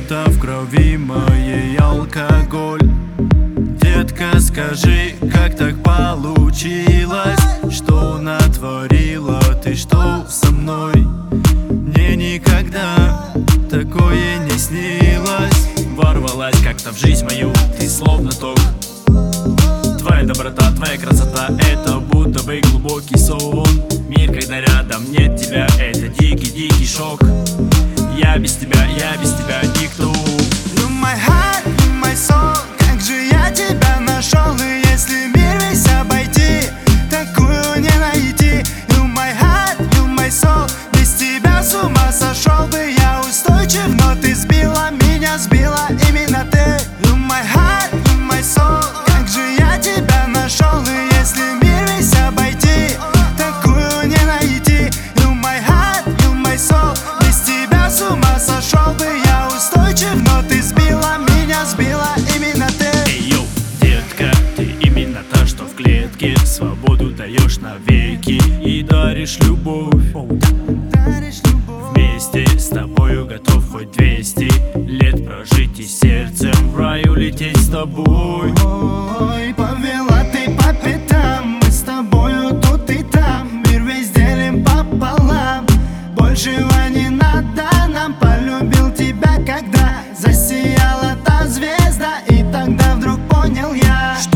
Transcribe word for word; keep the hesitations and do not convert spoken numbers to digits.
будто в крови моей алкоголь. Детка, скажи, как так получилось, что натворила ты, что со мной? Мне никогда такое не снилось. Ворвалась как-то в жизнь мою, ты словно ток. Твоя доброта, твоя красота, это будто бы глубокий сон. Мир, когда рядом нет тебя, это дикий-дикий шок. Я без тебя, я без тебя никто. You my heart, you my soul, как же я тебя нашел. И если мир весь обойти, такую не найти. You my heart, you my soul, без тебя с ума сошел бы я. Устойчив, но ты сбила меня, сбила именно ты. You my heart, you my soul, как же я тебя нашел. И если мир весь обойти, такую не найти. You my heart, you my soul, без тебя с ума сошел бы я. Устойчив, но ты сбила меня, сбила именно ты. Эй, йоу, детка, ты именно та, что в клетке. Свободу даешь навеки и даришь любовь. Вместе с тобою готов хоть двести лет прожить, и сердцем в рай улететь с тобой. Ой, повела ты по пятам, мы с тобою тут и там. Мир весь делим пополам, большего не надо нам. Полюбил тебя, когда засияла та звезда, и тогда вдруг понял я, что